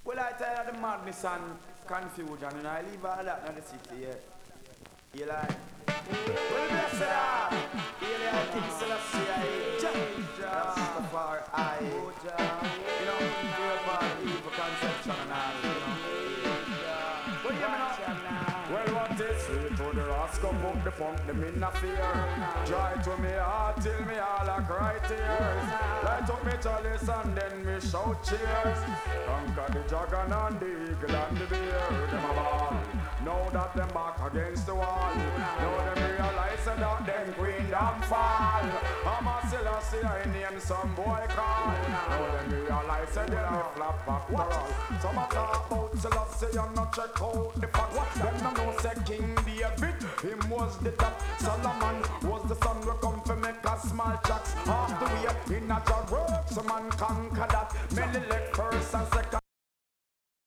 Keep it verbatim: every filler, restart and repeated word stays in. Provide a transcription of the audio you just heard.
Well, I tell you the madness and confusion, and I leave all that in the city, yeah. You like? Well, bless it all. Alien King Selassie, I Rastafari, I. You know, real bad evil conception and all, you know. But you know, well, what is sweet to the rascal, pump the pump, them in a fear. Try to me heart till me all a cry tears. Light up me chalice and then me shout cheers. Conquer the dragon and the eagle and the bear. Them a ball. Now that them back against the wall. Now them realize that them queen them fall. I'm a Selassie, I name some boy call. Now them realize that them me flap back the roll. Some a talk about Selassie and not check out the facts. Them no know say King David, him was the top. Solomon was the son who come to make a small tracks. Half the way in a jar work, some man conquer that. Melilek first and second.